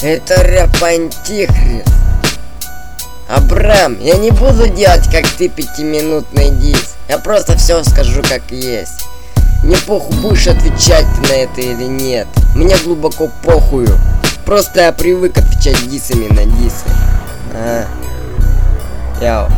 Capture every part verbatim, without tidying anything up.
Это рэп Антихрист. Абрам, я не буду делать, как ты, пятиминутный дис. Я просто все скажу, как есть. Мне похуй, будешь отвечать ты на это или нет. Мне глубоко похую. Просто я привык отвечать дисами на дисы. А. Яу.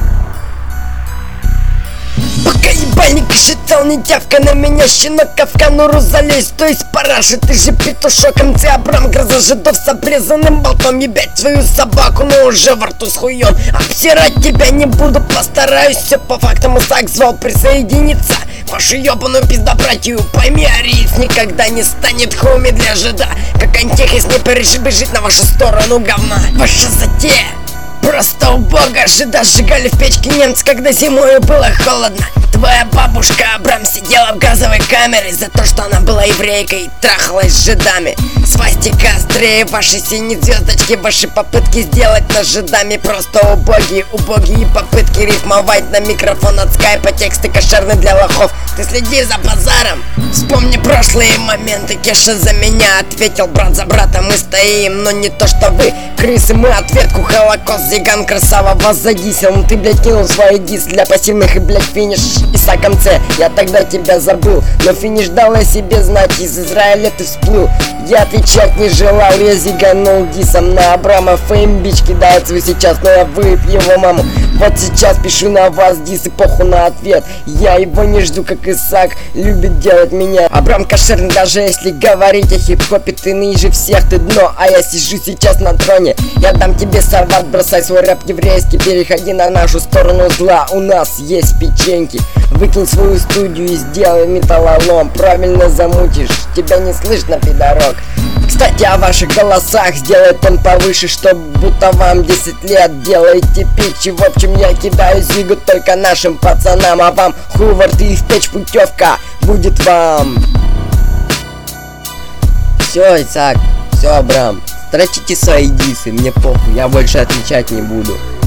Пока ебальник считал, не тявка на меня, щенок а в конуру залезь, то есть параша, ты же петушок, МЦ Абрам, гроза жидов с обрезанным болтом, ебать свою собаку, но уже во рту с хуем. Обсирать тебя не буду, постараюсь, все по фактам, Исаак звал присоединиться. Вашу ебаную пиздобратью, пойми, ариец никогда не станет хоуми для жида. Как антихрист не перебежит на вашу сторону говна. Ваша затея просто убого, жида сжигали в печке немцы, когда зимою было холодно. Твоя бабушка Абрам сидела в газовой камере за то, что она была еврейкой и трахалась с жидами. Свастика острее, ваши синие звездочки, ваши попытки сделать нас жидами просто убогие, убогие попытки рифмовать на микрофон от скайпа, тексты кошерны для лохов. Ты следи за базаром, вспомни прошлые моменты. Кеша за меня ответил, брат за брата мы стоим, но не то что вы, крысы, мы ответку Холокост. Зиган красава вас задисел, ну ты, блядь, кинул свои дис для пассивных и, блядь, финиш Исаак МЦ, я тогда тебя забыл, но финиш дал о себе знать, из Израиля ты всплыл. Я отвечать не желал, я зиганул дисом на Абрама, феймбич кидает свой сейчас, но я выеб его маму. Вот сейчас пишу на вас дис и похуй на ответ, я его не жду, как Исаак любит делать меня. Абрам кошерный, даже если говорить о хип-хопе, ты ниже всех, ты дно, а я сижу сейчас на троне. Я дам тебе соват, бросай свой рэп еврейский, переходи на нашу сторону зла, у нас есть печеньки. Выкинь свою студию и сделай металлолом, правильно замутишь, тебя не слышно, пидорок. Кстати, о ваших голосах, сделай тон повыше, чтоб будто вам десять лет. Делайте питчи, в общем я кидаю зигу только нашим пацанам, а вам Хувард и в печь путевка будет вам. Все, Исаак, все, Абрам, строчите свои дисы, мне похуй, я больше отвечать не буду.